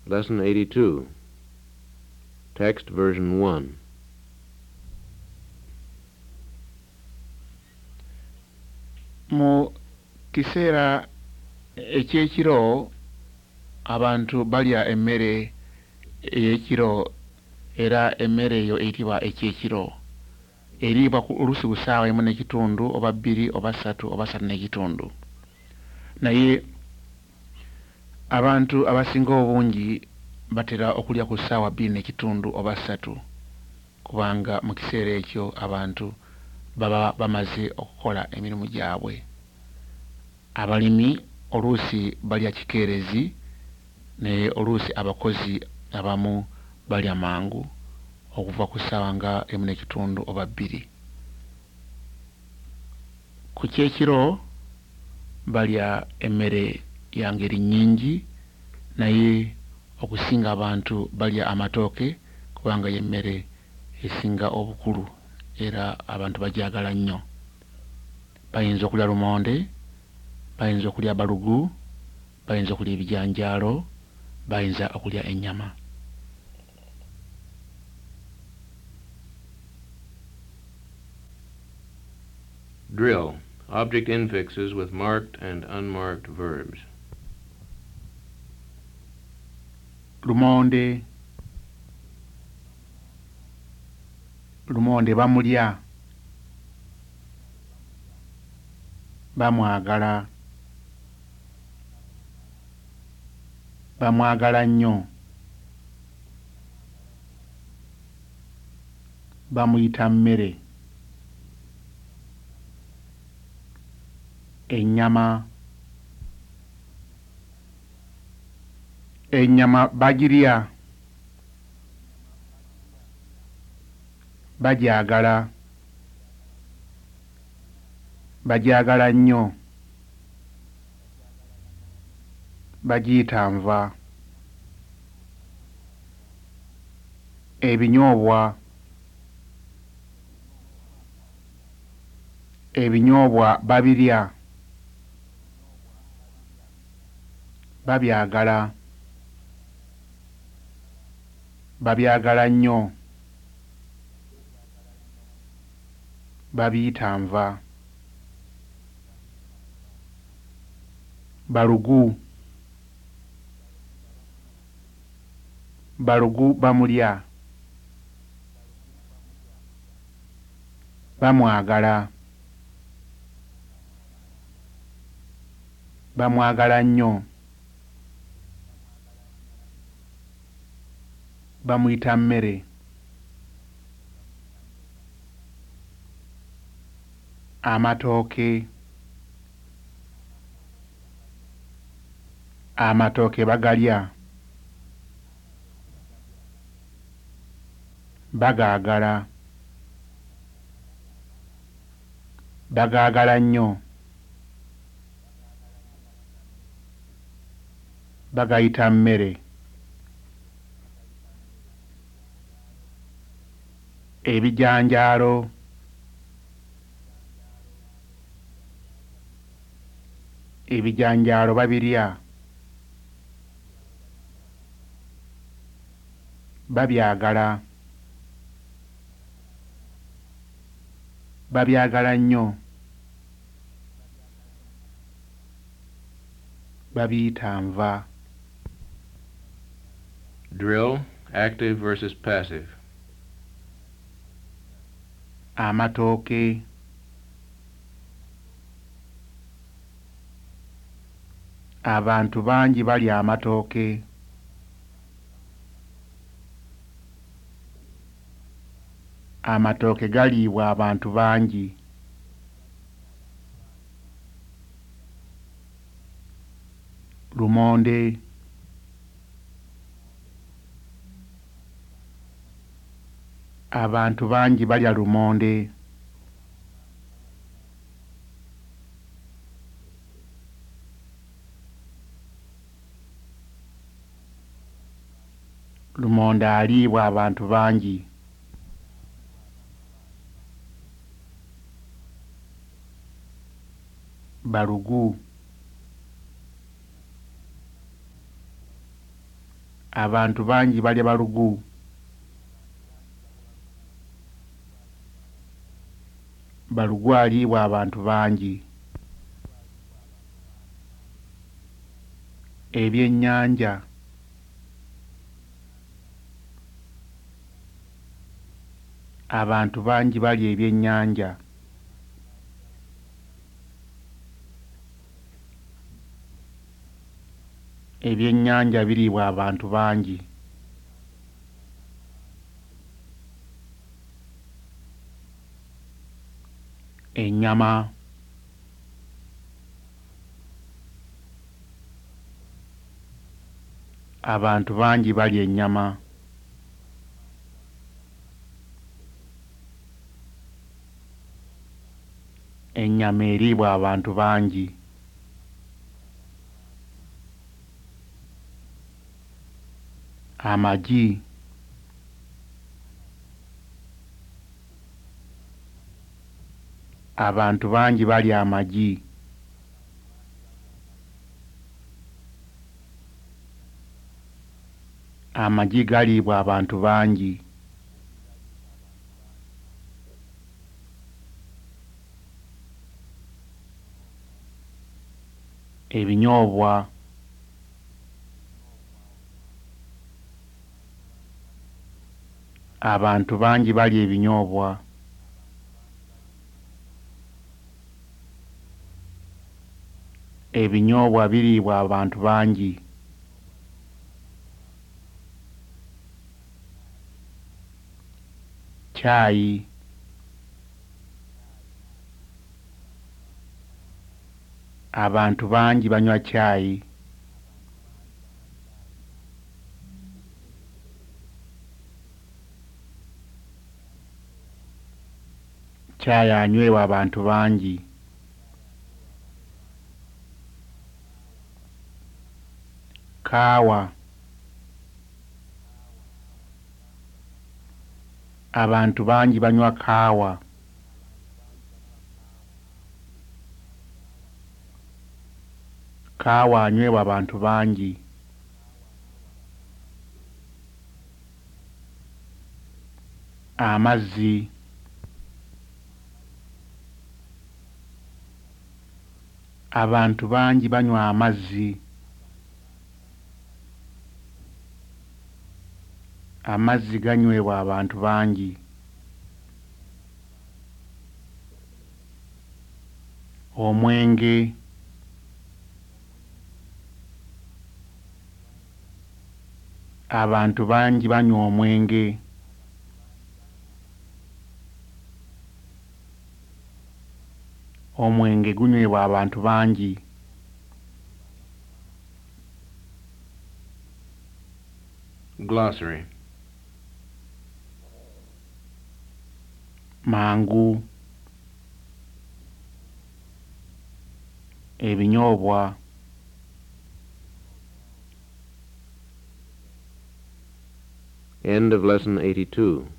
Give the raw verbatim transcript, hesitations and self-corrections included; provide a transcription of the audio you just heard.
Lesson eighty-two. Text version one. Mu kiseera ekyekiro abantu balya emmere ey'ekiro era emmere eyo eyitibwa ekyekiro. Eriibwa ku oluusi ku ssaawa emu n'ekitundu oba bbiri oba ssatu oba ssatu n'ekitundu. Naye abantu abasinga obungi batera okulya ku ssaawa bbiri n'ekitundu oba ssatu kubanga mu kiseera ekyo abantu baba bamaze okukola emirimu gyabwe. Abalimi oluusi balya kikeerezi naye oluusi abakozi abamu balya mangu okuva ku ssaawa nga emu n'ekitundu oba bbiri. Ku kyekiro balya emmere ya ngeri nnyingi naye okusinga abantu balya amatooke kubanga y'emmere esinga obukulu era abantu bagyagala nnyo. Bayinza okulya lumonde, bayinza okulya balugu, bayinza okulya ebijanjaalo, bayinza okulya ennyama. Drill. Object infixes with marked and unmarked verbs. Lumonde. Lumonde bamulya. Bamwagala. Bamwagala nnyo. Bamuyita mmere. Ennyama. Ennyama bagirya. Bagyagala. Bagyagala nnyo. Bagiyita nva. Ebinyoobwa. Ebinyoobwa babirya. Babyagala. Babyagala nnyo. Babiyita nva. Balugu. Balugu bamulya. Bamwagala. Bamwagala nnyo. Bamuyita mmere. Amatooke. Amatooke bagalya. Bagaagala. Bagaagala nnyo. Bagayita mmere. Ebijanjaalo. Ebijanjaalo babirya. Babyagala. Babyagala nnyo. Babiyita nva. Drill. Active versus passive. Amatooke. Abantu bangi balya amatooke. Amatooke galiibwa abantu bangi. Lumonde. Abantu bangi balya lumonde. Lumonde aliibwa abantu bangi. Balugu. Abantu bangi balya balugu. Balugu aliibwa abantu bangi. Ebyennyanja. Abantu bangi balya ebyennyanja. Ebyennyanja biriibwa abantu bangi. Ennyama. Abantu bangi balya ennyama. Ennyama eriibwa abantu bangi. Amagi. Abantu bangi balya amagi. Amagi galiibwa abantu bangi. Ebinyoobwa. Abantu bangi balya ebinyoobwa. Ebinyoobwa biriibwa abantu bangi. Caayi. Abantu bangi banywa caayi. Caayi anywebwa abantu bangi. Kaawa. Abantu bangi banywa kaawa. Kaawa anywebwa abantu bangi. Amazzi. Abantu bangi banywa amazzi. Amazzi ganywebwa abantu bangi. Omwenge. Abantu bangi banywa omwenge. Omwenge gunywebwa abantu bangi. Glossary. Mangu. Ebinyoobwa. End of Lesson eighty-two.